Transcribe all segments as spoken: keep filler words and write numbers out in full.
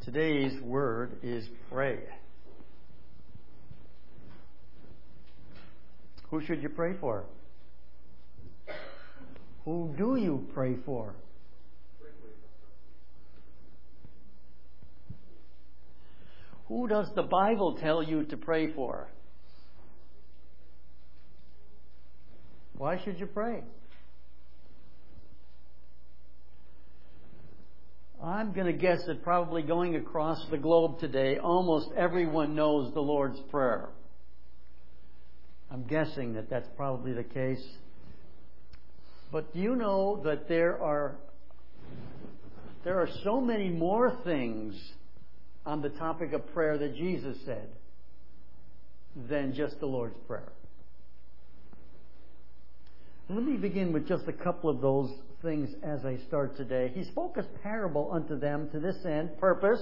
Today's word is pray. Who should you pray for? Who do you pray for? Who does the Bible tell you to pray for? Why should you pray? I'm going to guess that probably going across the globe today, almost everyone knows the Lord's Prayer. I'm guessing that that's probably the case. But do you know that there are there are so many more things on the topic of prayer that Jesus said than just the Lord's Prayer? Let me begin with just a couple of those things as I start today. He spoke a parable unto them to this end, purpose,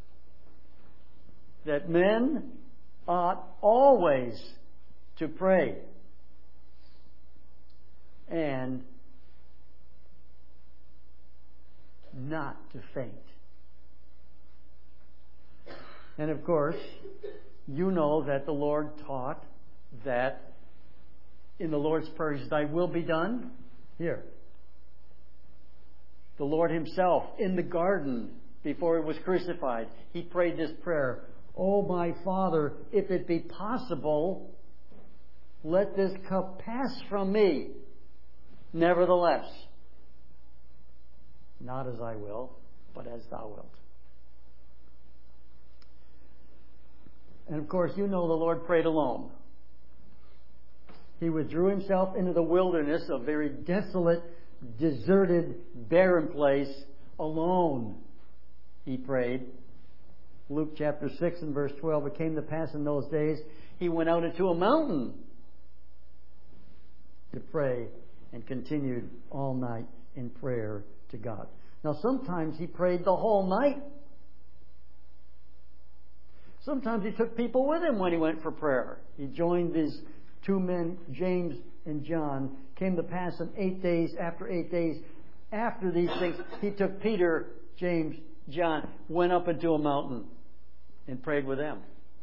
that men ought always to pray and not to faint. And of course, you know that the Lord taught that in the Lord's Prayer, He says, Thy will be done here. The Lord Himself, in the garden, before He was crucified, He prayed this prayer, Oh, my Father, if it be possible, let this cup pass from me. Nevertheless, not as I will, but as Thou wilt. And of course, you know the Lord prayed alone. He withdrew Himself into the wilderness, a very desolate, deserted, barren place. Alone He prayed. Luke chapter six and verse twelve, it came to pass in those days, He went out into a mountain to pray and continued all night in prayer to God. Now sometimes He prayed the whole night. Sometimes He took people with Him when He went for prayer. He joined these two men, James and John. Came to pass in eight days, after eight days, after these things, He took Peter, James, John, went up into a mountain and prayed with them.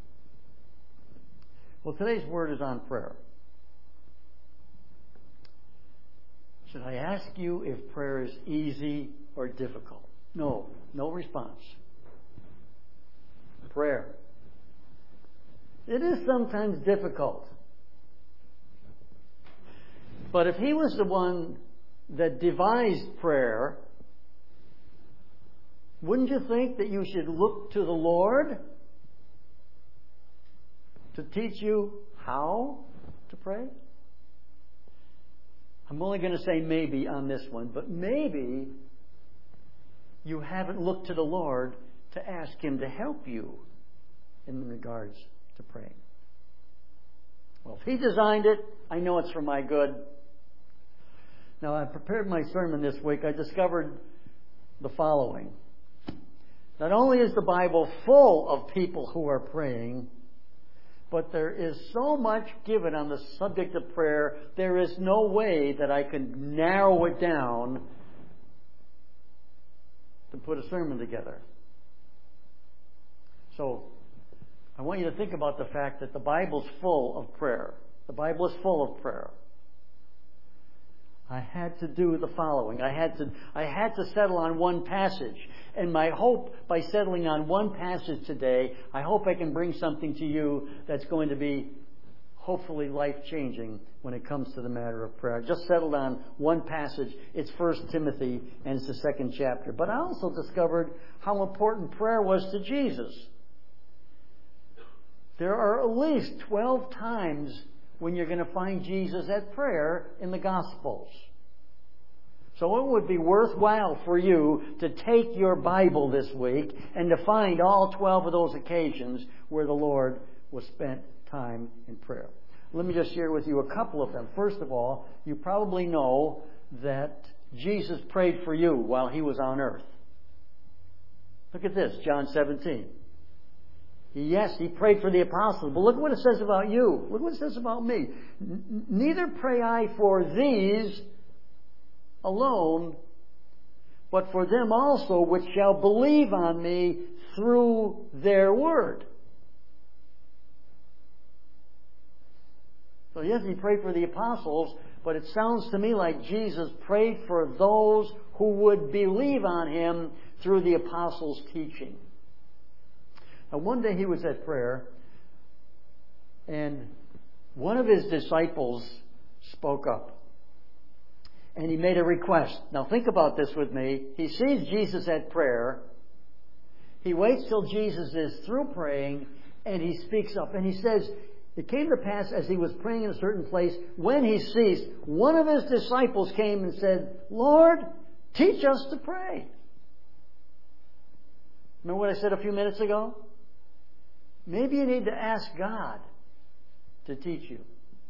Well, today's word is on prayer. Should I ask you if prayer is easy or difficult? No, no response. Prayer. It is sometimes difficult. But if He was the one that devised prayer, wouldn't you think that you should look to the Lord to teach you how to pray? I'm only going to say maybe on this one, but maybe you haven't looked to the Lord to ask Him to help you in regards to praying. Well, if He designed it, I know it's for my good. Now, I prepared my sermon this week. I discovered the following. Not only is the Bible full of people who are praying, but there is so much given on the subject of prayer, there is no way that I can narrow it down to put a sermon together. So, I want you to think about the fact that the Bible's full of prayer. The Bible is full of prayer. I had to do the following. I had to I had to settle on one passage. And my hope by settling on one passage today, I hope I can bring something to you that's going to be hopefully life-changing when it comes to the matter of prayer. I just settled on one passage. It's First Timothy, and it's the second chapter. But I also discovered how important prayer was to Jesus. There are at least twelve times when you're going to find Jesus at prayer in the Gospels. So it would be worthwhile for you to take your Bible this week and to find all twelve of those occasions where the Lord was spent time in prayer. Let me just share with you a couple of them. First of all, you probably know that Jesus prayed for you while He was on earth. Look at this, John seventeen. Yes, He prayed for the apostles, but look what it says about you. Look what it says about me. Neither pray I for these alone, but for them also which shall believe on me through their word. So yes, he prayed for the apostles, but it sounds to me like Jesus prayed for those who would believe on him through the apostles' teaching. Now, one day he was at prayer, and one of his disciples spoke up. And he made a request. Now think about this with me. He sees Jesus at prayer. He waits till Jesus is through praying, and he speaks up. And he says, it came to pass as he was praying in a certain place, when he ceased, one of his disciples came and said, Lord, teach us to pray. Remember what I said a few minutes ago? Maybe you need to ask God to teach you,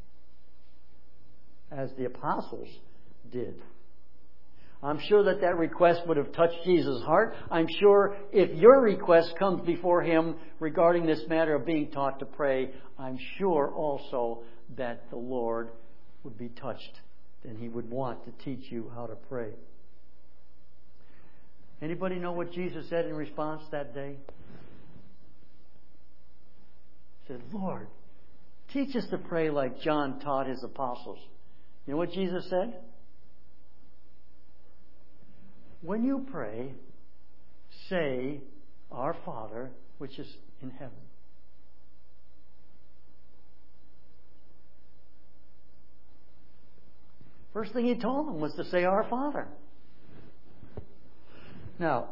as the apostles did. I'm sure that that request would have touched Jesus' heart. I'm sure if your request comes before him regarding this matter of being taught to pray, I'm sure also that the Lord would be touched and he would want to teach you how to pray. Anybody know what Jesus said in response that day? He said, Lord, teach us to pray like John taught his apostles. You know what Jesus said? When you pray, say, Our Father, which is in heaven. First thing he told them was to say, Our Father. Now,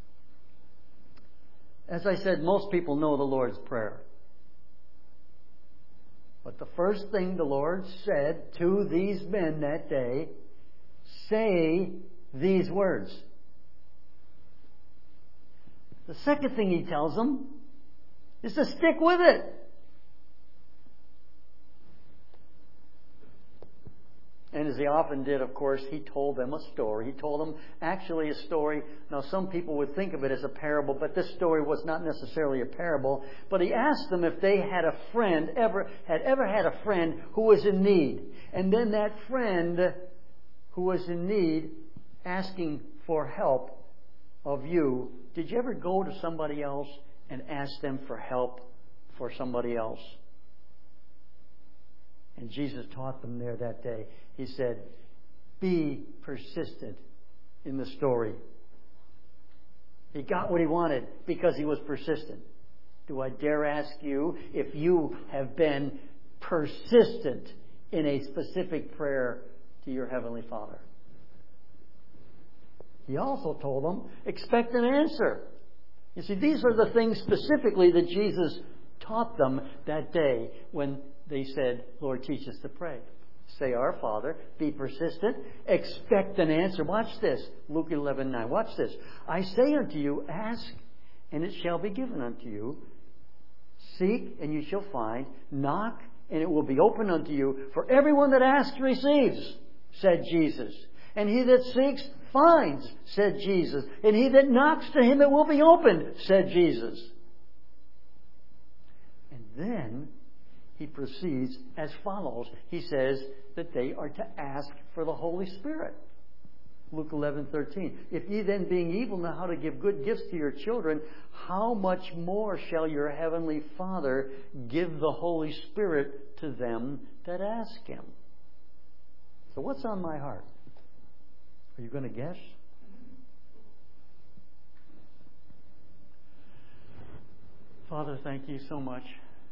as I said, most people know the Lord's Prayer. But the first thing the Lord said to these men that day, say these words. The second thing he tells them is to stick with it. And as he often did, of course, he told them a story. He told them actually a story. Now, some people would think of it as a parable, but this story was not necessarily a parable. But he asked them if they had a friend, ever had ever had a friend who was in need. And then that friend who was in need, asking for help of you, did you ever go to somebody else and ask them for help for somebody else? And Jesus taught them there that day. He said, be persistent in the story. He got what he wanted because he was persistent. Do I dare ask you if you have been persistent in a specific prayer to your Heavenly Father? He also told them, expect an answer. You see, these are the things specifically that Jesus taught them that day when they said, Lord, teach us to pray. Say, Our Father, be persistent, expect an answer. Watch this, Luke eleven nine. Watch this. I say unto you, ask, and it shall be given unto you. Seek, and you shall find. Knock, and it will be opened unto you. For everyone that asks receives, said Jesus. And he that seeks finds, said Jesus. And he that knocks, to him it will be opened, said Jesus. And then he proceeds as follows. He says that they are to ask for the Holy Spirit. Luke eleven thirteen. If ye then, being evil, know how to give good gifts to your children, how much more shall your heavenly Father give the Holy Spirit to them that ask him? So what's on my heart? Are you going to guess? Father, thank you so much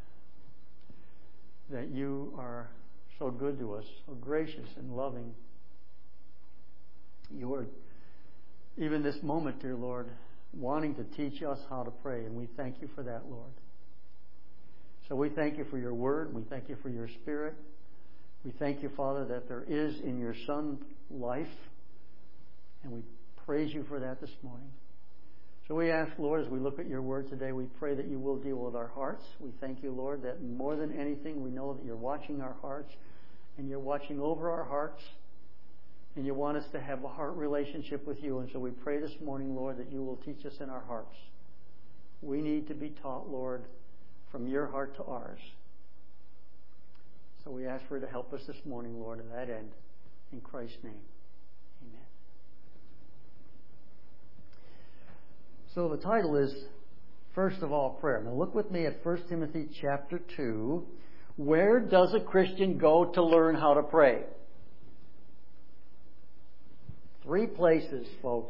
that you are so good to us, so gracious and loving. You are, even this moment, dear Lord, wanting to teach us how to pray, and we thank you for that, Lord. So we thank you for your word. We thank you for your Spirit. We thank you, Father, that there is in your Son life, and we praise you for that this morning. So we ask, Lord, as we look at your word today, we pray that you will deal with our hearts. We thank you, Lord, that more than anything, we know that you're watching our hearts and you're watching over our hearts and you want us to have a heart relationship with you. And so we pray this morning, Lord, that you will teach us in our hearts. We need to be taught, Lord, from your heart to ours. So we ask for you to help us this morning, Lord, to that end. In Christ's name, amen. So the title is First of all, prayer. Now look with me at First Timothy chapter two. Where does a Christian go to learn how to pray? Three places, folks.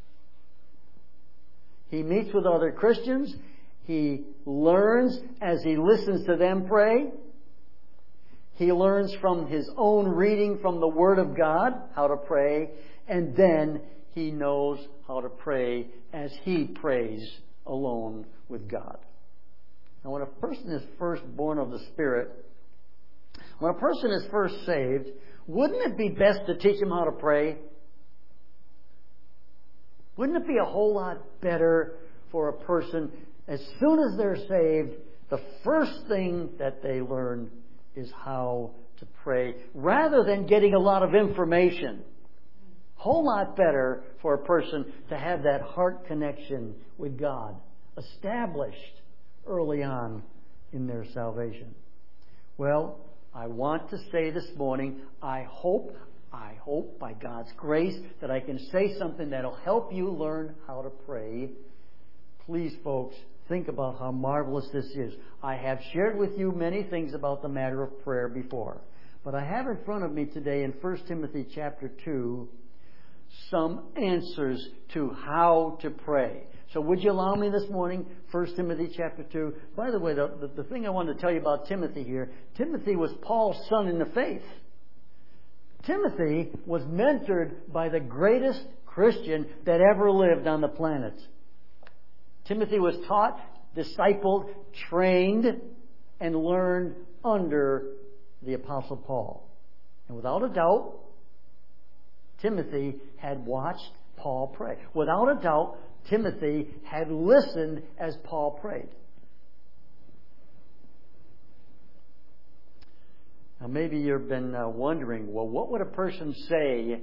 He meets with other Christians. He learns as he listens to them pray. He learns from his own reading from the Word of God how to pray. And then he knows how to pray as he prays alone with God. Now, when a person is first born of the Spirit, when a person is first saved, wouldn't it be best to teach him how to pray? Wouldn't it be a whole lot better for a person, as soon as they're saved, the first thing that they learn is how to pray, rather than getting a lot of information? Whole lot better for a person to have that heart connection with God established early on in their salvation. Well, I want to say this morning, I hope, I hope by God's grace that I can say something that'll help you learn how to pray. Please, folks, think about how marvelous this is. I have shared with you many things about the matter of prayer before, but I have in front of me today in First Timothy chapter two some answers to how to pray. So would you allow me this morning, First Timothy chapter two. By the way, the, the, the thing I wanted to tell you about Timothy here, Timothy was Paul's son in the faith. Timothy was mentored by the greatest Christian that ever lived on the planet. Timothy was taught, discipled, trained, and learned under the Apostle Paul. And without a doubt, Timothy had watched Paul pray. Without a doubt, Timothy had listened as Paul prayed. Now maybe you've been uh, wondering, well, what would a person say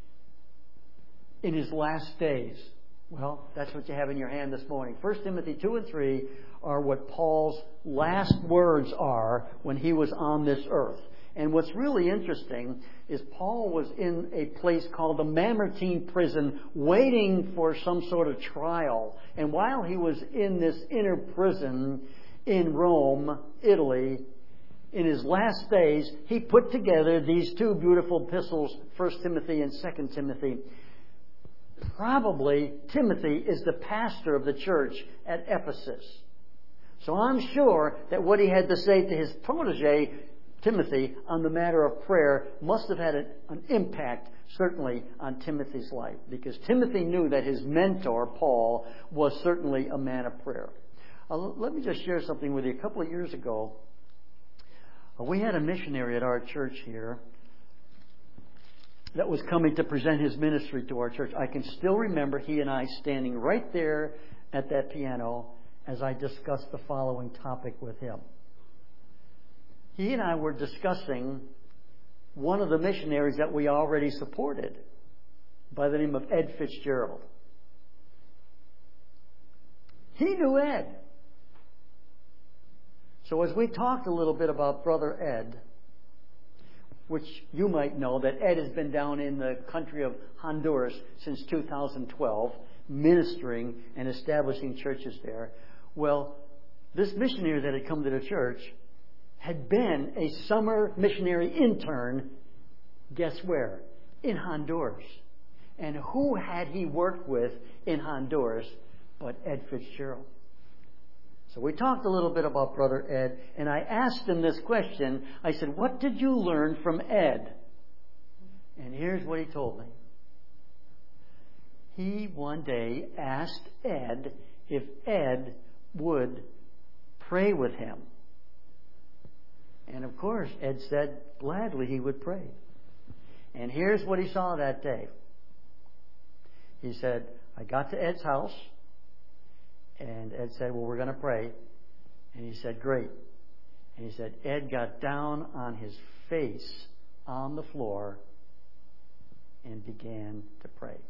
in his last days? Well, that's what you have in your hand this morning. First Timothy two and three are what Paul's last words are when he was on this earth. And what's really interesting is Paul was in a place called the Mamertine prison waiting for some sort of trial. And while he was in this inner prison in Rome, Italy, in his last days, he put together these two beautiful epistles, First Timothy and Second Timothy. Probably Timothy is the pastor of the church at Ephesus. So I'm sure that what he had to say to his protege, Timothy, on the matter of prayer must have had an, an impact, certainly, on Timothy's life. Because Timothy knew that his mentor, Paul, was certainly a man of prayer. Uh, let me just share something with you. A couple of years ago, uh, we had a missionary at our church here that was coming to present his ministry to our church. I can still remember he and I standing right there at that piano as I discussed the following topic with him. He and I were discussing one of the missionaries that we already supported by the name of Ed Fitzgerald. He knew Ed. So as we talked a little bit about Brother Ed, which you might know that Ed has been down in the country of Honduras since two thousand twelve, ministering and establishing churches there. Well, this missionary that had come to the church had been a summer missionary intern, guess where? In Honduras. And who had he worked with in Honduras but Ed Fitzgerald? So we talked a little bit about Brother Ed, and I asked him this question. I said, what did you learn from Ed? And here's what he told me. He one day asked Ed if Ed would pray with him. And of course, Ed said gladly he would pray. And here's what he saw that day. He said, I got to Ed's house, and Ed said, well, we're going to pray. And he said, great. And he said, Ed got down on his face on the floor and began to pray.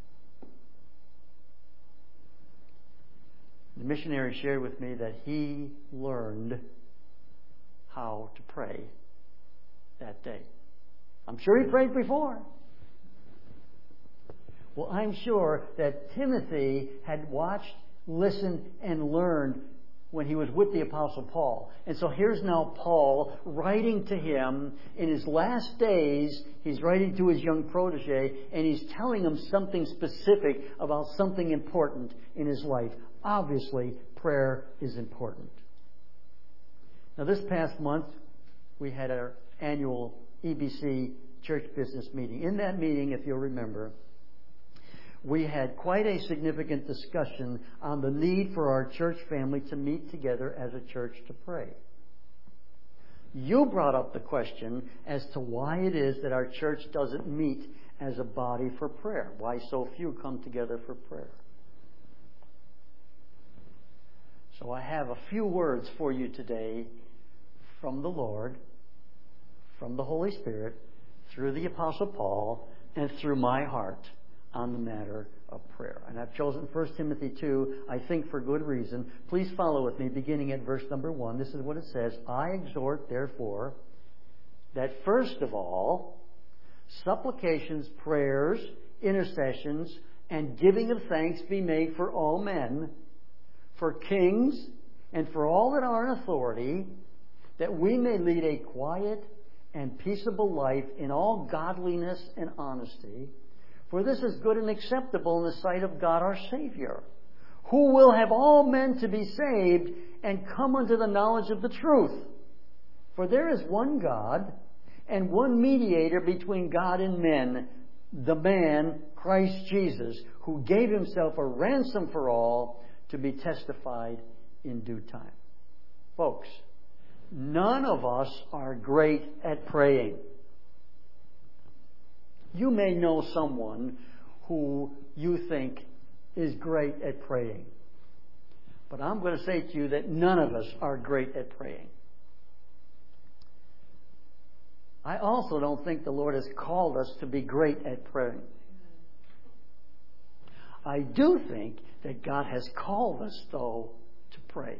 The missionary shared with me that he learned how to pray that day. I'm sure he prayed before. Well, I'm sure that Timothy had watched listened and learned when he was with the Apostle Paul. And so here's now Paul writing to him in his last days. He's writing to his young protege, and he's telling him something specific about something important in his life. Obviously, prayer is important. Now, this past month, we had our annual E B C church business meeting. In that meeting, if you'll remember, we had quite a significant discussion on the need for our church family to meet together as a church to pray. You brought up the question as to why it is that our church doesn't meet as a body for prayer. Why so few come together for prayer. So I have a few words for you today from the Lord, from the Holy Spirit, through the Apostle Paul, and through my heart on the matter of prayer. And I've chosen First Timothy two, I think for good reason. Please follow with me, beginning at verse number one. This is what it says. I exhort, therefore, that first of all, supplications, prayers, intercessions, and giving of thanks be made for all men, for kings, and for all that are in authority, that we may lead a quiet and peaceable life in all godliness and honesty. For this is good and acceptable in the sight of God our Savior, who will have all men to be saved and come unto the knowledge of the truth. For there is one God and one mediator between God and men, the man Christ Jesus, who gave himself a ransom for all, to be testified in due time. Folks, none of us are great at praying. You may know someone who you think is great at praying. But I'm going to say to you that none of us are great at praying. I also don't think the Lord has called us to be great at praying. I do think that God has called us, though, to pray.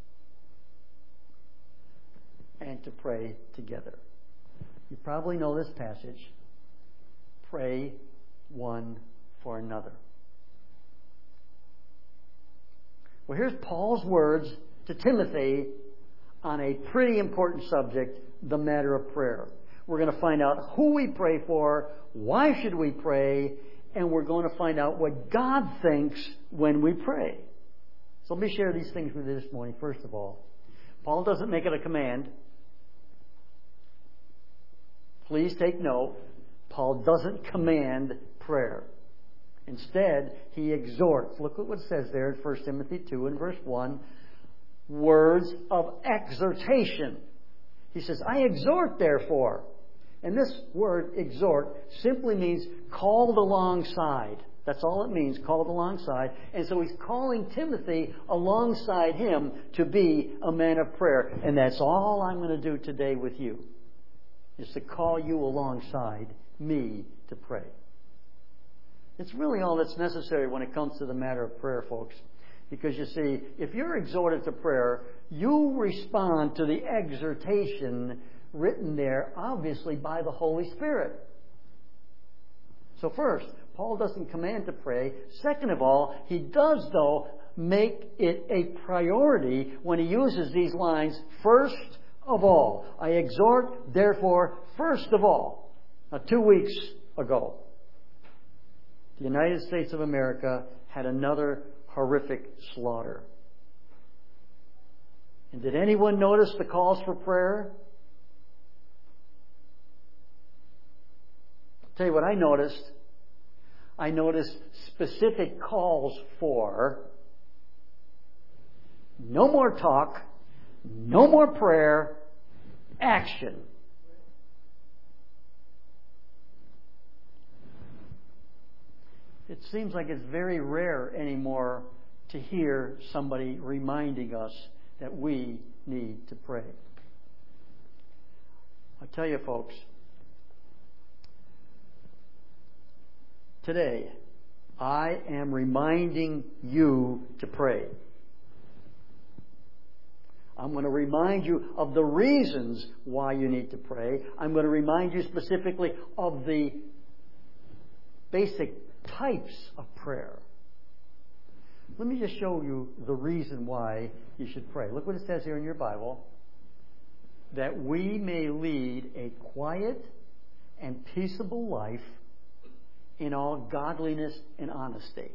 And to pray together. You probably know this passage. Pray one for another. Well, here's Paul's words to Timothy on a pretty important subject, the matter of prayer. We're going to find out who we pray for, why should we pray, and we're going to find out what God thinks when we pray. So let me share these things with you this morning. First of all, Paul doesn't make it a command. Please take note. Paul doesn't command prayer. Instead, he exhorts. Look at what it says there in First Timothy two and verse one. Words of exhortation. He says, I exhort, therefore. And this word, exhort, simply means called alongside. That's all it means, called alongside. And so he's calling Timothy alongside him to be a man of prayer. And that's all I'm going to do today with you, is to call you alongside me to pray. It's really all that's necessary when it comes to the matter of prayer, folks. Because you see, if you're exhorted to prayer, you respond to the exhortation written there, obviously, by the Holy Spirit. So first, Paul doesn't command to pray. Second of all, he does, though, make it a priority when he uses these lines, first of all. I exhort, therefore, first of all. Now, two weeks ago, the United States of America had another horrific slaughter. And did anyone notice the calls for prayer? I'll tell you what I noticed. I noticed specific calls for no more talk, no more prayer, action. It seems like it's very rare anymore to hear somebody reminding us that we need to pray. I'll tell you, folks, today I am reminding you to pray. I'm going to remind you of the reasons why you need to pray. I'm going to remind you specifically of the basic types of prayer. Let me just show you the reason why you should pray. Look what it says here in your Bible. That we may lead a quiet and peaceable life in all godliness and honesty.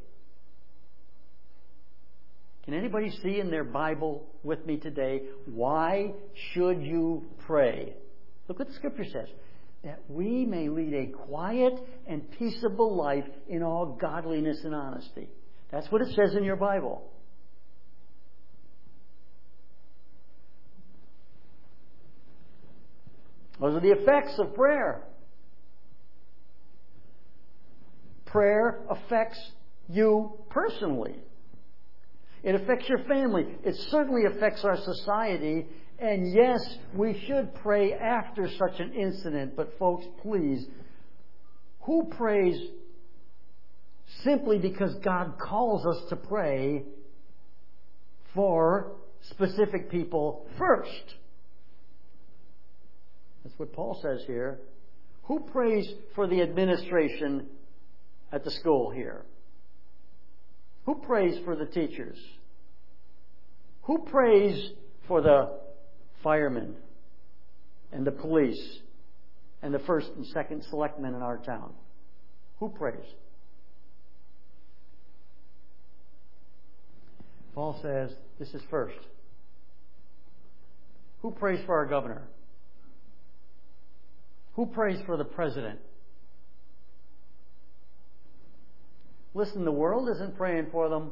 Can anybody see in their Bible with me today, why should you pray? Look what the Scripture says. That we may lead a quiet and peaceable life in all godliness and honesty. That's what it says in your Bible. Those are the effects of prayer. Prayer affects you personally. It affects your family. It certainly affects our society. And yes, we should pray after such an incident. But folks, please, who prays simply because God calls us to pray for specific people first? That's what Paul says here. Who prays for the administration at the school here? Who prays for the teachers? Who prays for the firemen and the police and the first and second selectmen in our town? Who prays? Paul says this is first. Who prays for our governor? Who prays for the president? Listen, the world isn't praying for them.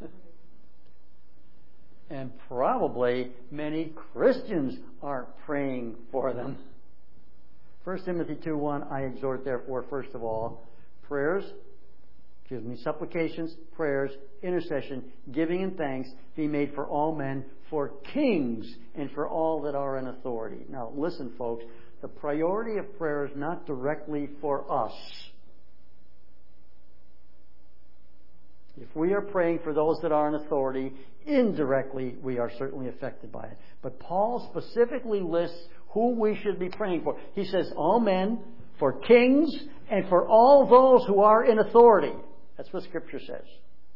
And probably many Christians aren't praying for them. First Timothy two one, I exhort therefore, first of all, prayers, excuse me, supplications, prayers, intercession, giving and thanks be made for all men, for kings, and for all that are in authority. Now listen, folks, the priority of prayer is not directly for us. If we are praying for those that are in authority, indirectly we are certainly affected by it. But Paul specifically lists who we should be praying for. He says all men, for kings, and for all those who are in authority. That's what Scripture says.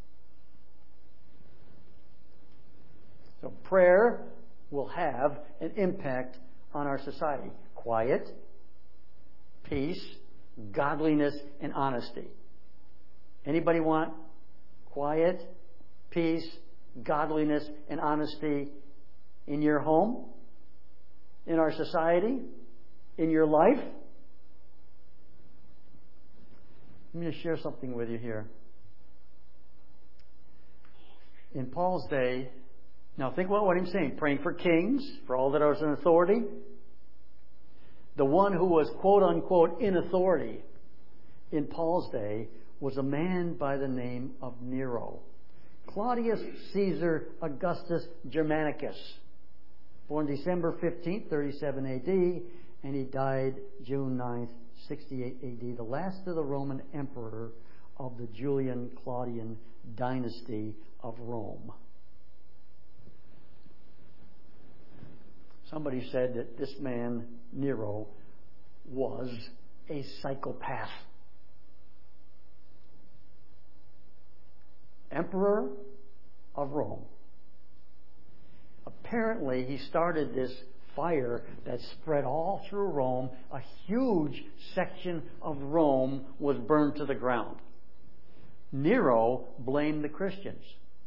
So prayer will have an impact on our society. Quiet, peace, godliness, and honesty. Anybody want quiet, peace, godliness, and honesty in your home, in our society, in your life? Let me just share something with you here. In Paul's day, now think about what I'm saying. Praying for kings, for all that are in authority. The one who was quote unquote in authority in Paul's day was a man by the name of Nero. Claudius Caesar Augustus Germanicus. Born December fifteenth, thirty-seven A D, and he died June ninth, sixty-eight A D, the last of the Roman emperor of the Julian Claudian dynasty of Rome. Somebody said that this man, Nero, was a psychopath. Emperor of Rome. Apparently, he started this fire that spread all through Rome. A huge section of Rome was burned to the ground. Nero blamed the Christians.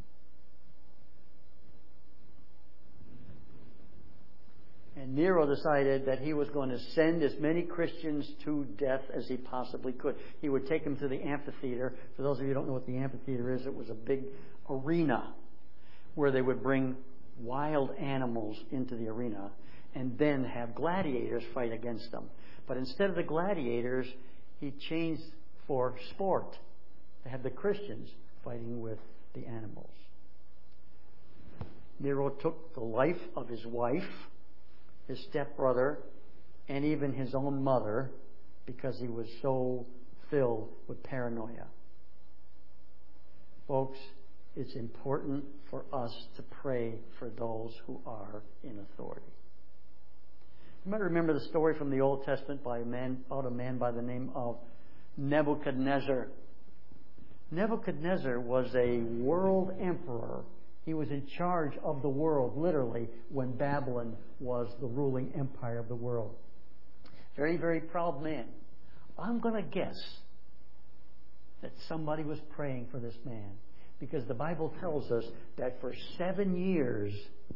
And Nero decided that he was going to send as many Christians to death as he possibly could. He would take them to the amphitheater. For those of you who don't know what the amphitheater is, it was a big arena where they would bring wild animals into the arena and then have gladiators fight against them. But instead of the gladiators, he changed for sport to have the Christians fighting with the animals. Nero took the life of his wife, his stepbrother, and even his own mother because he was so filled with paranoia. Folks, it's important for us to pray for those who are in authority. You might remember the story from the Old Testament by a man, about a man by the name of Nebuchadnezzar. Nebuchadnezzar was a world emperor. He was in charge of the world, literally, when Babylon was the ruling empire of the world. Very, very proud man. I'm going to guess that somebody was praying for this man, because the Bible tells us that for seven years,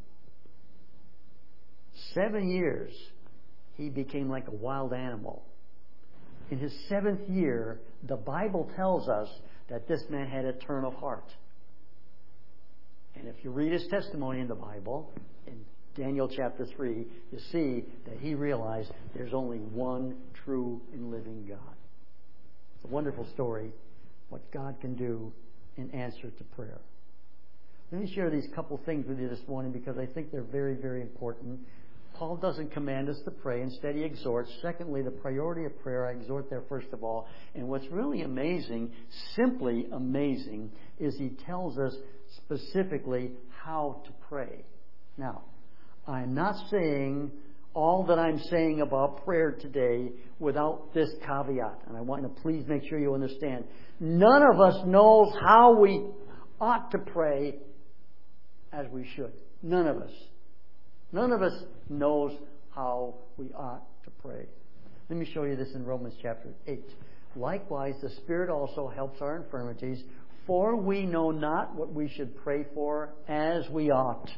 seven years, he became like a wild animal. In his seventh year, the Bible tells us that this man had a turn of heart. And if you read his testimony in the Bible, in Daniel chapter three, you see that he realized there's only one true and living God. It's a wonderful story, what God can do in answer to prayer. Let me share these couple things with you this morning because I think they're very, very important. Paul doesn't command us to pray. Instead, he exhorts. Secondly, the priority of prayer, I exhort there first of all. And what's really amazing, simply amazing, is he tells us specifically how to pray. Now, I'm not saying all that I'm saying about prayer today without this caveat. And I want to please make sure you understand. None of us knows how we ought to pray as we should. None of us. None of us knows how we ought to pray. Let me show you this in Romans chapter eight. Likewise, the Spirit also helps our infirmities, for we know not what we should pray for as we ought.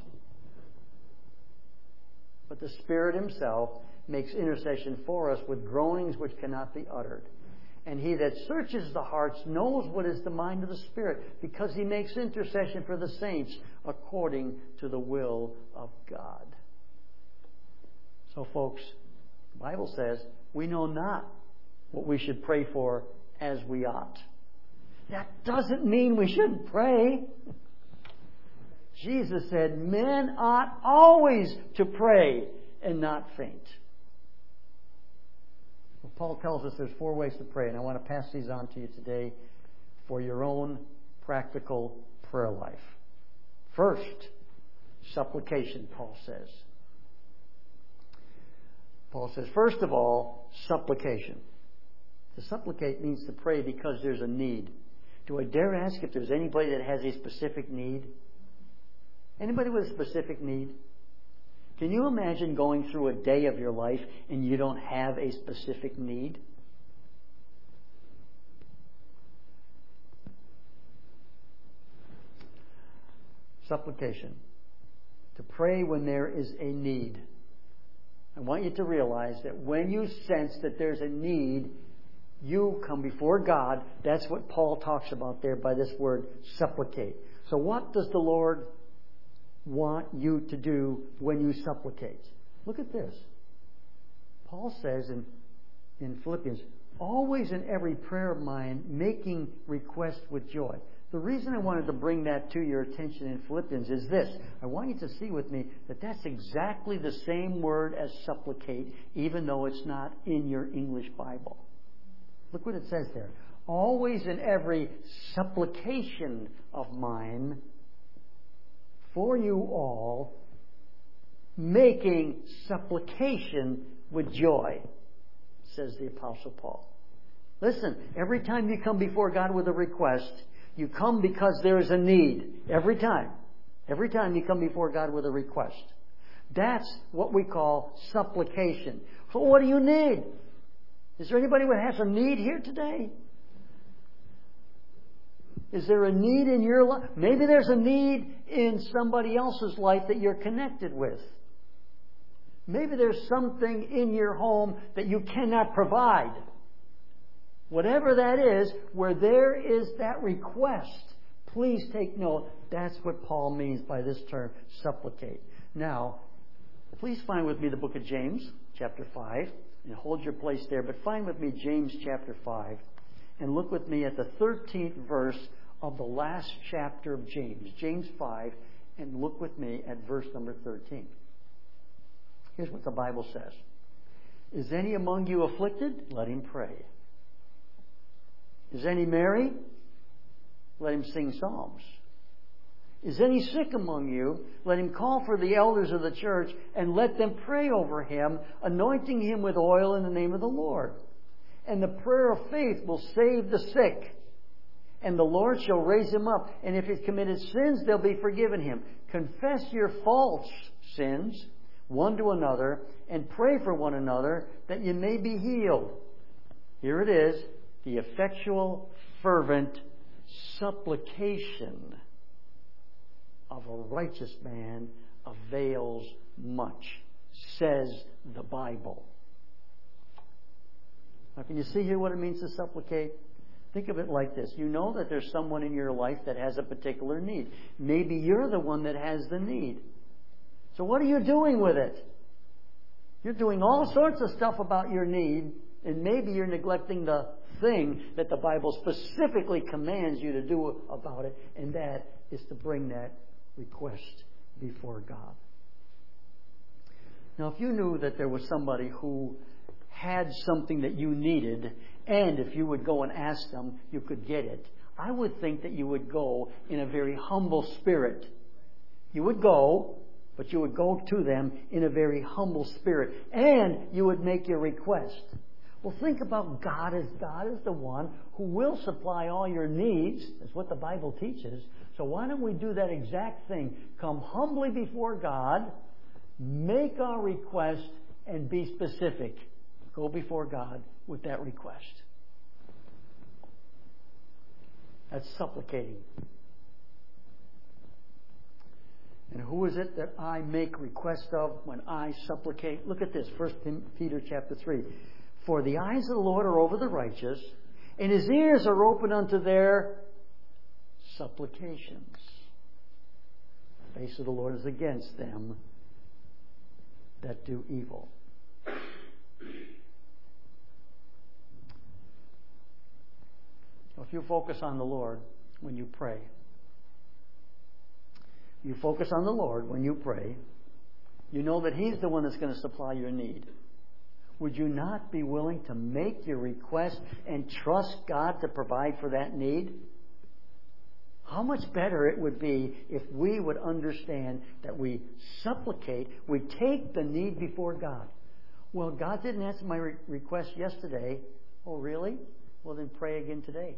But the Spirit Himself makes intercession for us with groanings which cannot be uttered. And He that searches the hearts knows what is the mind of the Spirit, because He makes intercession for the saints according to the will of God. So, folks, the Bible says we know not what we should pray for as we ought. That doesn't mean we shouldn't pray. Jesus said men ought always to pray and not faint. Well, Paul tells us there's four ways to pray, and I want to pass these on to you today for your own practical prayer life. First, supplication, Paul says. Paul says, first of all, supplication. To supplicate means to pray because there's a need. Do I dare ask if there's anybody that has a specific need? Anybody with a specific need? Can you imagine going through a day of your life and you don't have a specific need? Supplication. To pray when there is a need. I want you to realize that when you sense that there's a need, you come before God. That's what Paul talks about there by this word, supplicate. So what does the Lord want you to do when you supplicate? Look at this. Paul says in, in Philippians, always in every prayer of mine, making request with joy. The reason I wanted to bring that to your attention in Philippians is this. I want you to see with me that that's exactly the same word as supplicate, even though it's not in your English Bible. Look what it says there. Always in every supplication of mine for you all, making supplication with joy, says the Apostle Paul. Listen, every time you come before God with a request, you come because there is a need. Every time. Every time you come before God with a request. That's what we call supplication. So what do you need? Is there anybody who has a need here today? Is there a need in your life? Maybe there's a need in somebody else's life that you're connected with. Maybe there's something in your home that you cannot provide. Whatever that is, where there is that request, please take note. That's what Paul means by this term, supplicate. Now, please find with me the book of James, chapter five, and hold your place there. But find with me James chapter five, and look with me at the thirteenth verse of the last chapter of James, James five, and look with me at verse number thirteen. Here's what the Bible says. Is any among you afflicted? Let him pray. Is any merry? Let him sing psalms. Is any sick among you? Let him call for the elders of the church and let them pray over him, anointing him with oil in the name of the Lord. And the prayer of faith will save the sick, and the Lord shall raise him up. And if he's committed sins, they'll be forgiven him. Confess your false sins one to another, and pray for one another that you may be healed. Here it is, the effectual, fervent supplication of a righteous man avails much, says the Bible. Now, can you see here what it means to supplicate? Think of it like this. You know that there's someone in your life that has a particular need. Maybe you're the one that has the need. So what are you doing with it? You're doing all sorts of stuff about your need, and maybe you're neglecting the thing that the Bible specifically commands you to do about it, and that is to bring that request before God. Now, if you knew that there was somebody who had something that you needed, and if you would go and ask them, you could get it, I would think that you would go in a very humble spirit. You would go, but you would go to them in a very humble spirit, and you would make your request. Well, think about God as God is the one who will supply all your needs. That's what the Bible teaches. So why don't we do that exact thing? Come humbly before God, make our request, and be specific. Go before God with that request. That's supplicating. And who is it that I make request of when I supplicate? Look at this, First Peter chapter three. For the eyes of the Lord are over the righteous, and His ears are open unto their supplications. The face of the Lord is against them that do evil. If you focus on the Lord when you pray, you focus on the Lord when you pray, you know that He's the one that's going to supply your need. Would you not be willing to make your request and trust God to provide for that need? How much better it would be if we would understand that we supplicate, we take the need before God. Well, God didn't answer my re- request yesterday. Oh, really? Well, then pray again today.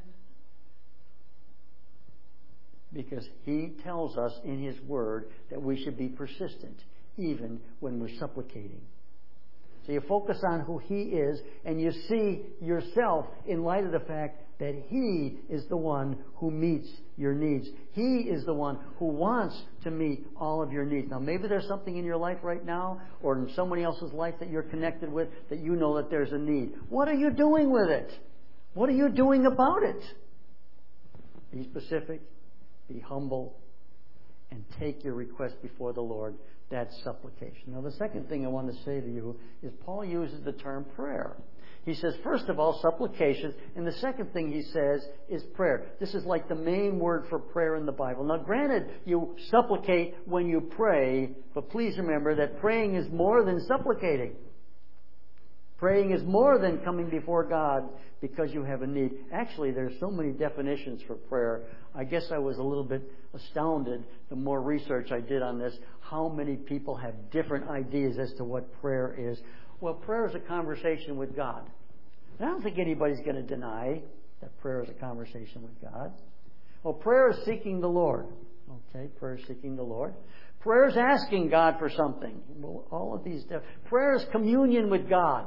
Because He tells us in His Word that we should be persistent, even when we're supplicating. So you focus on who He is, and you see yourself in light of the fact that He is the one who meets your needs. He is the one who wants to meet all of your needs. Now, maybe there's something in your life right now, or in somebody else's life that you're connected with, that you know that there's a need. What are you doing with it? What are you doing about it? Be specific, be humble, and take your request before the Lord. That's supplication. Now, the second thing I want to say to you is Paul uses the term prayer. He says, first of all, supplication, and the second thing he says is prayer. This is like the main word for prayer in the Bible. Now, granted, you supplicate when you pray, but please remember that praying is more than supplicating. Praying is more than coming before God because you have a need. Actually, there's so many definitions for prayer. I guess I was a little bit astounded the more research I did on this, how many people have different ideas as to what prayer is. Well, prayer is a conversation with God. And I don't think anybody's going to deny that prayer is a conversation with God. Well, prayer is seeking the Lord. Okay, prayer is seeking the Lord. Prayer is asking God for something. Well, all of these. Prayer is communion with God.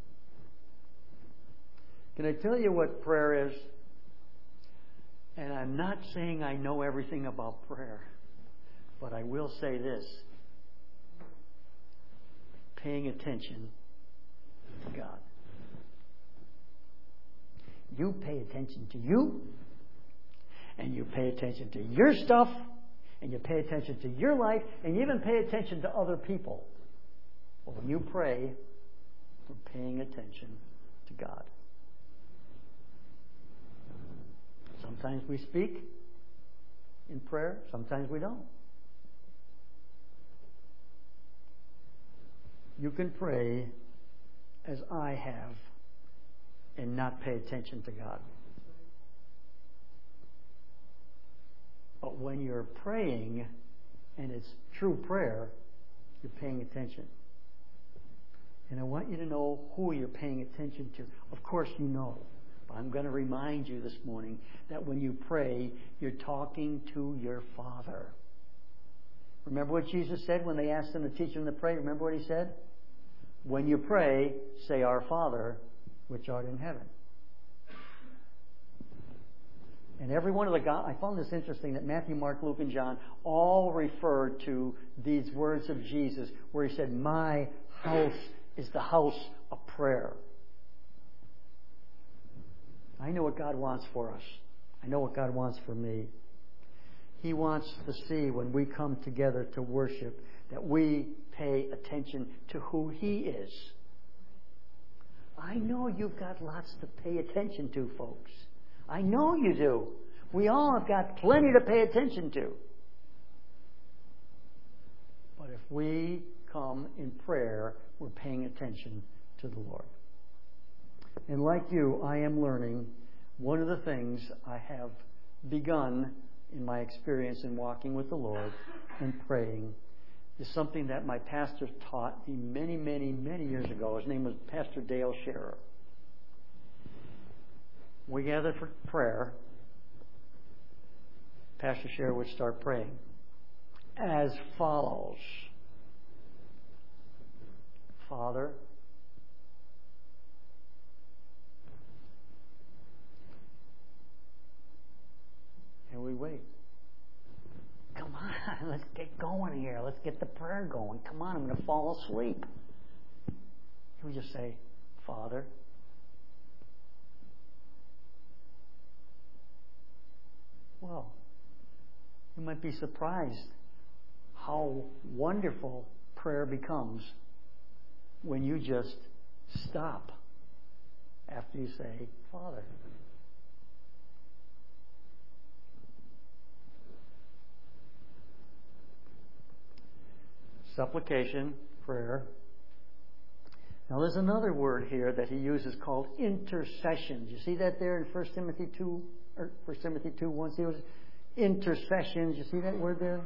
Can I tell you what prayer is? And I'm not saying I know everything about prayer, but I will say this. Paying attention to God. You pay attention to you, and you pay attention to your stuff, and you pay attention to your life, and you even pay attention to other people. But when you pray, we're paying attention to God. Sometimes we speak in prayer, sometimes we don't. You can pray as I have and not pay attention to God. But when you're praying and it's true prayer, you're paying attention. And I want you to know who you're paying attention to. Of course you know. But I'm going to remind you this morning that when you pray, you're talking to your Father. Remember what Jesus said when they asked him to teach him to pray? Remember what he said? When you pray, say, Our Father, which art in heaven. And every one of the God, I found this interesting that Matthew, Mark, Luke, and John all referred to these words of Jesus where he said, My house is the house of prayer. I know what God wants for us. I know what God wants for me. He wants to see when we come together to worship that we pay attention to who He is. I know you've got lots to pay attention to, folks. I know you do. We all have got plenty to pay attention to. But if we come in prayer, we're paying attention to the Lord. And like you, I am learning one of the things I have begun in my experience in walking with the Lord and praying is something that my pastor taught me many, many, many years ago. His name was Pastor Dale Scherer. We gathered for prayer. Pastor Scherer would start praying as follows. Father, and we wait. Come on, let's get going here. Let's get the prayer going. Come on, I'm going to fall asleep. We just say, Father. Well, you might be surprised how wonderful prayer becomes when you just stop after you say, Father. Supplication, prayer. Now there's another word here that he uses called intercession. You see that there in First Timothy two, or First Timothy two one? See, it was intercessions. You see that word there?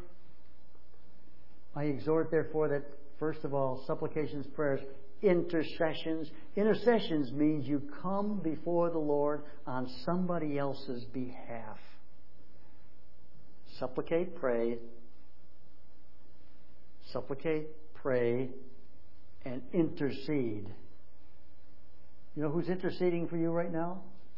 I exhort, therefore, that first of all, supplications, prayers, intercessions. Intercessions means you come before the Lord on somebody else's behalf. Supplicate, pray. Supplicate, pray, and intercede. You know who's interceding for you right now?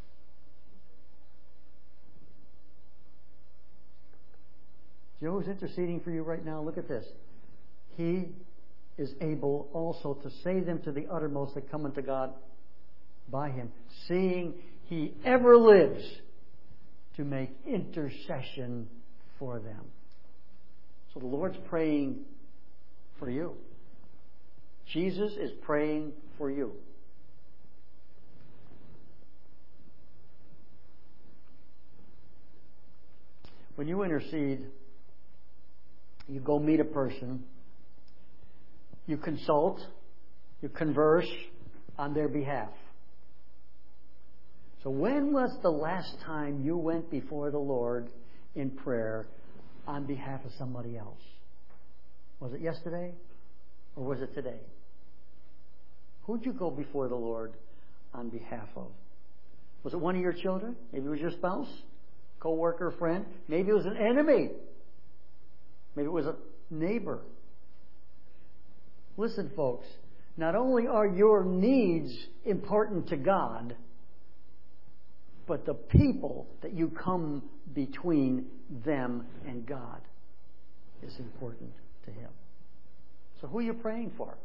Do you know who's interceding for you right now? Look at this. He is able also to save them to the uttermost that come unto God by Him, seeing He ever lives to make intercession for them. So the Lord's praying for you. Jesus is praying for you. When you intercede, you go meet a person, you consult, you converse on their behalf. So when was the last time you went before the Lord in prayer on behalf of somebody else? Was it yesterday or was it today? Who'd you go before the Lord on behalf of? Was it one of your children? Maybe it was your spouse, co-worker, friend. Maybe it was an enemy. Maybe it was a neighbor. Listen, folks, not only are your needs important to God, but the people that you come between them and God is important to Him. So who are you praying for?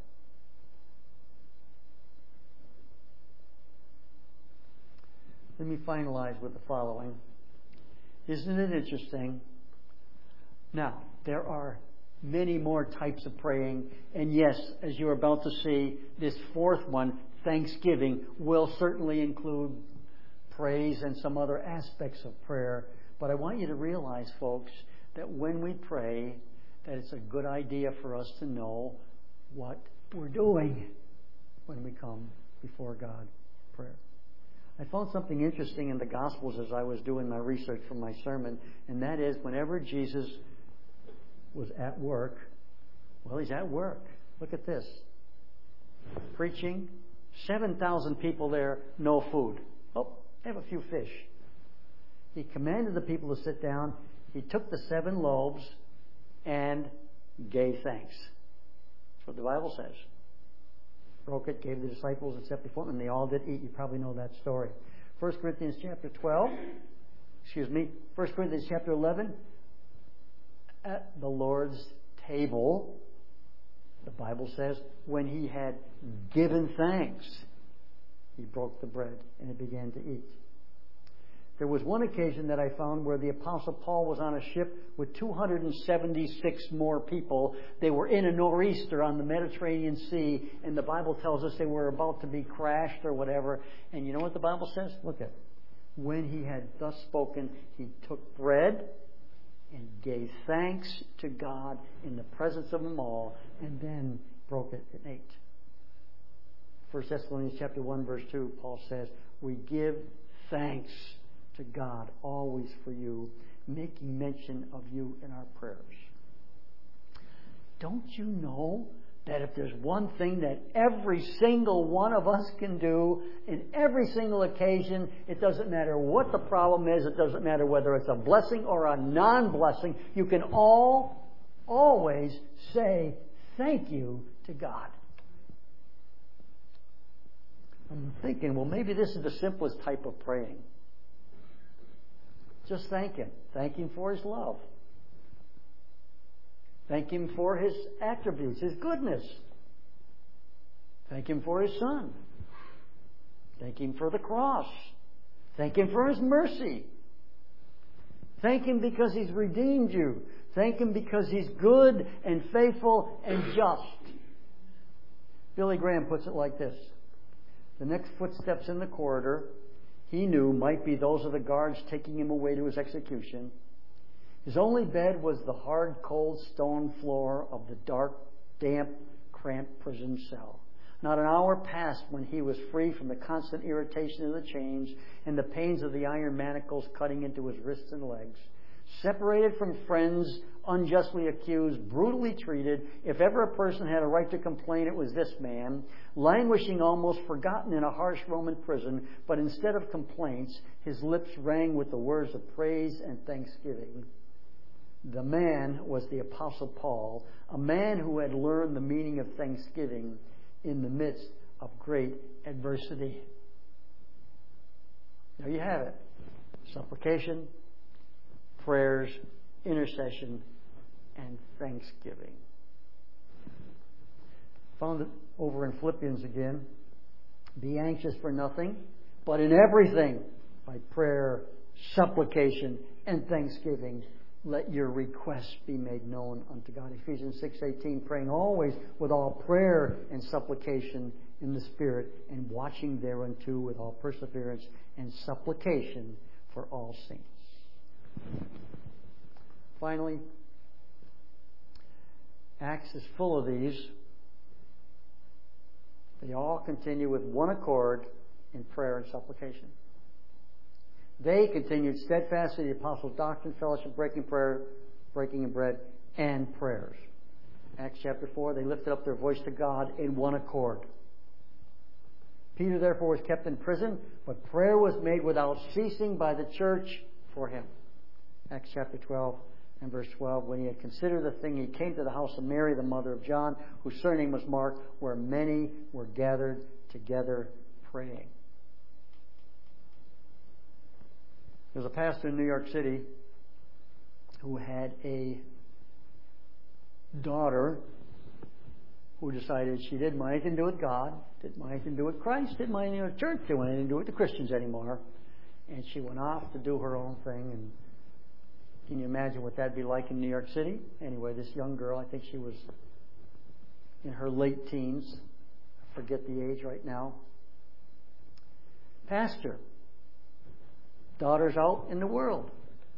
Let me finalize with the following. Isn't it interesting? Now, there are many more types of praying. And yes, as you're about to see, this fourth one, thanksgiving, will certainly include praise and some other aspects of prayer. But I want you to realize, folks, that when we pray, that it's a good idea for us to know what we're doing when we come before God in prayer. I found something interesting in the Gospels as I was doing my research for my sermon, and that is whenever Jesus was at work, well, He's at work. Look at this. Preaching, seven thousand people there, no food. Oh, have a few fish. He commanded the people to sit down. He took the seven loaves and gave thanks. That's what the Bible says. Broke it, gave the disciples, and set before them, and they all did eat. You probably know that story. First Corinthians chapter twelve, excuse me, First Corinthians chapter eleven, at the Lord's table, the Bible says, when he had given thanks, he broke the bread and he began to eat. There was one occasion that I found where the Apostle Paul was on a ship with two hundred seventy-six more people. They were in a nor'easter on the Mediterranean Sea, and the Bible tells us they were about to be crashed or whatever. And you know what the Bible says? Look at it. When he had thus spoken, he took bread and gave thanks to God in the presence of them all, and then broke it and ate. First Thessalonians chapter one, verse two, Paul says, we give thanks to God always for you, making mention of you in our prayers. Don't you know that if there's one thing that every single one of us can do in every single occasion, it doesn't matter what the problem is, it doesn't matter whether it's a blessing or a non-blessing, you can all always say thank you to God. I'm thinking, well, maybe this is the simplest type of praying. Just thank Him. Thank Him for His love. Thank Him for His attributes, His goodness. Thank Him for His Son. Thank Him for the cross. Thank Him for His mercy. Thank Him because He's redeemed you. Thank Him because He's good and faithful and just. Billy Graham puts it like this. The next footsteps in the corridor, he knew, might be those of the guards taking him away to his execution. His only bed was the hard, cold stone floor of the dark, damp, cramped prison cell. Not an hour passed when he was free from the constant irritation of the chains and the pains of the iron manacles cutting into his wrists and legs. Separated from friends, unjustly accused, brutally treated. If ever a person had a right to complain, it was this man, languishing almost forgotten in a harsh Roman prison, but instead of complaints, his lips rang with the words of praise and thanksgiving. The man was the Apostle Paul, a man who had learned the meaning of thanksgiving in the midst of great adversity. There you have it. Supplication, prayers, intercession, and thanksgiving. Found it over in Philippians again. Be anxious for nothing, but in everything, by prayer, supplication, and thanksgiving, let your requests be made known unto God. Ephesians six eighteen, praying always with all prayer and supplication in the Spirit, and watching thereunto with all perseverance and supplication for all saints. Finally, Acts is full of these. They all continue with one accord in prayer and supplication. They continued steadfast in the apostles' doctrine, fellowship, breaking prayer, breaking of bread, and prayers. Acts chapter four, they lifted up their voice to God in one accord. Peter therefore was kept in prison, but prayer was made without ceasing by the church for him. Acts chapter twelve and verse twelve, when he had considered the thing, he came to the house of Mary, the mother of John, whose surname was Mark, where many were gathered together praying. There's a pastor in New York City who had a daughter who decided she didn't want anything to do with God, didn't want anything to do with Christ, didn't want anything to do with church, didn't want anything to do with the Christians anymore. And she went off to do her own thing. And can you imagine what that'd be like in New York City? Anyway, this young girl, I think she was in her late teens. I forget the age right now. Pastor. Daughter's out in the world.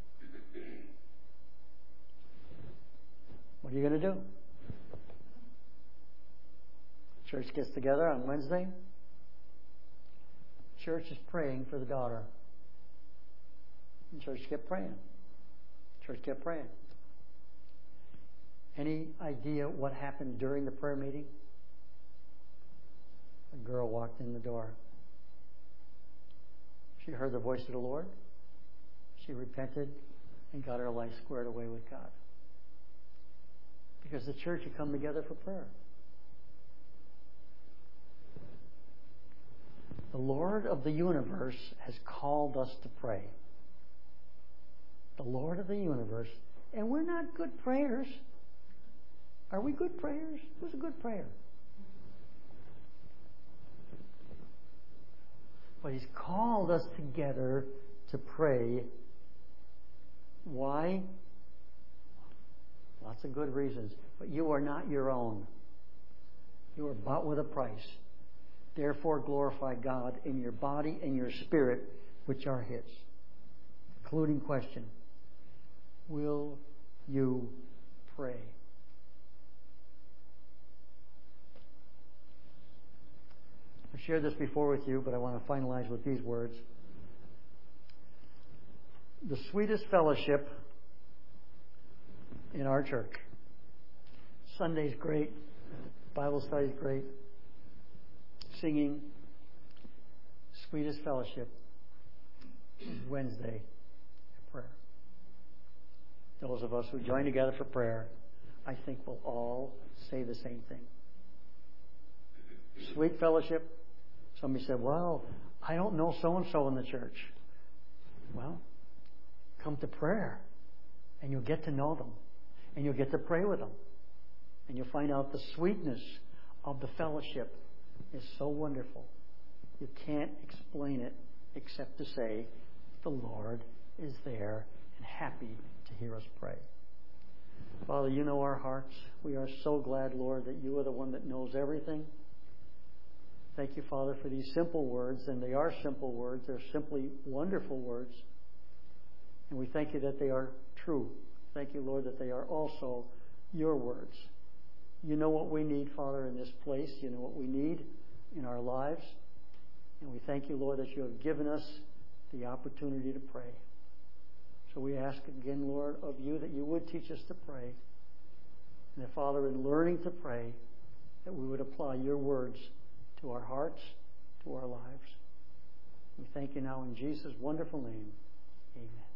What are you going to do? Church gets together on Wednesday. Church is praying for the daughter. And church kept praying. Church kept praying. Any idea what happened during the prayer meeting? A girl walked in the door. She heard the voice of the Lord. She repented and got her life squared away with God. Because the church had come together for prayer. The Lord of the universe has called us to pray. The Lord of the universe. And we're not good prayers. Are we good prayers? Who's a good prayer? But He's called us together to pray. Why? Lots of good reasons. But you are not your own. You are bought with a price. Therefore glorify God in your body and your spirit, which are His. Concluding question. Will you pray? I've shared this before with you, but I want to finalize with these words. The sweetest fellowship in our church. Sunday's great. Bible study's great. Singing. Sweetest fellowship is Wednesday prayer. Those of us who join together for prayer, I think will all say the same thing. Sweet fellowship. Somebody said, well, I don't know so-and-so in the church. Well, come to prayer and you'll get to know them and you'll get to pray with them and you'll find out the sweetness of the fellowship is so wonderful. You can't explain it except to say the Lord is there and happy to hear us pray. Father, you know our hearts. We are so glad, Lord, that you are the one that knows everything. Thank you, Father, for these simple words, and they are simple words. They're simply wonderful words. And we thank you that they are true. Thank you, Lord, that they are also your words. You know what we need, Father, in this place. You know what we need in our lives. And we thank you, Lord, that you have given us the opportunity to pray. So we ask again, Lord, of you that you would teach us to pray. And that, Father, in learning to pray, that we would apply your words to our hearts, to our lives. We thank you now in Jesus' wonderful name. Amen.